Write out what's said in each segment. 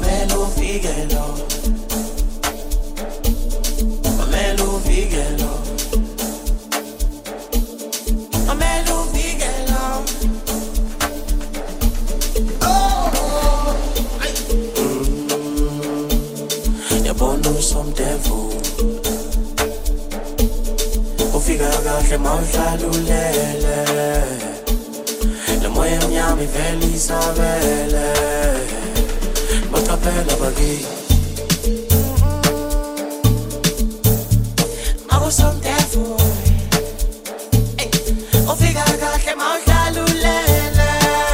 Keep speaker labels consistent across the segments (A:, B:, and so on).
A: Mamela ufike lo, mamela ufike lo, mamela ufike lo. Yabona usomdevu, ufika kahle mawudlalulele, le moya emnyama ivele isabele, baqaphela bakithi. Mawusomdevu, ufika kahle mawudlalulele,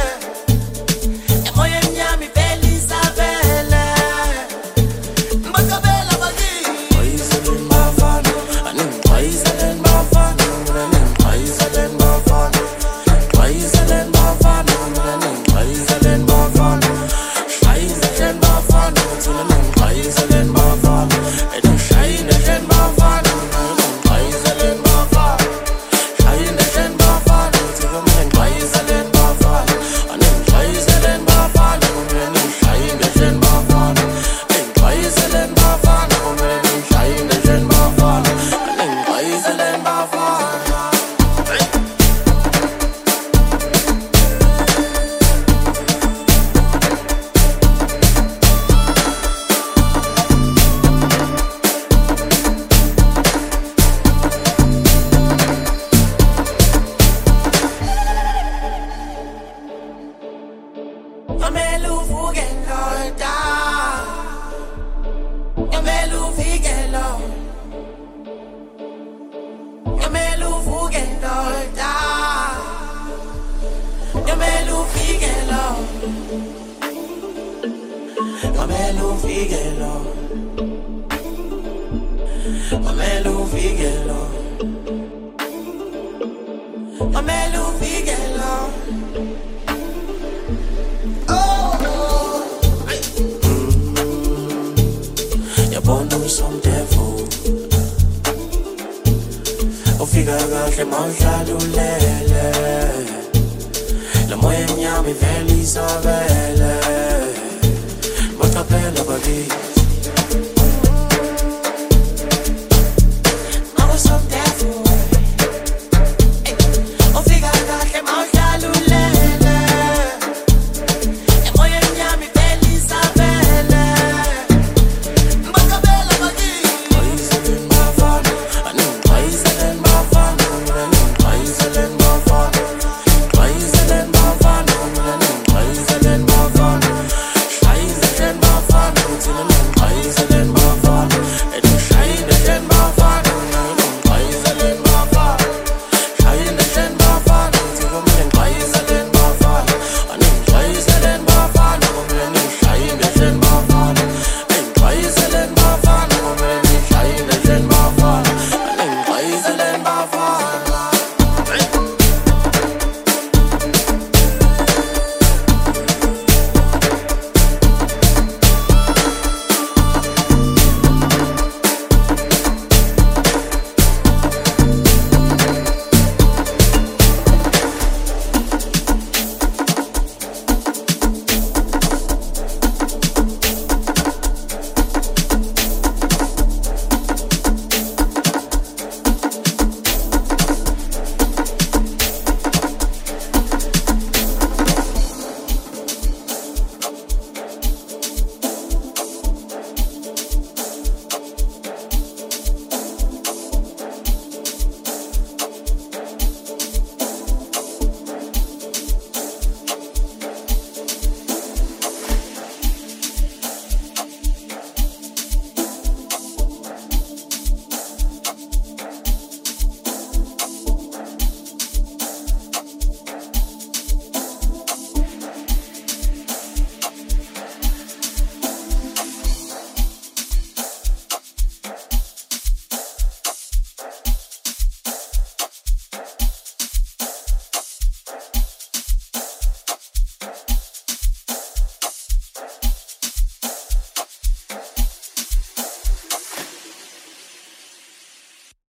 A: le moya emnyama ivele isabele, baqaphela bakithi. Xwayiselen bafana, xwayiselen bafana, xwayiselen bafana, xwayiselen bafana, xwayiselen bafana, xwayiselen bafana, xwayiselen bafana, xwayiselen bafana, xwayiselen bafana, xwayiselen bafana, xwayiselen bafana, xwayiselen bafana, xwayiselen bafana, xwayiselen bafana, xwayiselen bafana, xwayiselen bafana. Mamela uvuke ndoda, mamela ufike lo, mamela uvuke ndoda, mamela ufike lo, mamela ufike lo, mamela ufike lo, mamela ufike lo. Yabona usomdevu, ufika kahle mawudlalulele, le moya emnyama ivele isabele, baqaphela bakithi.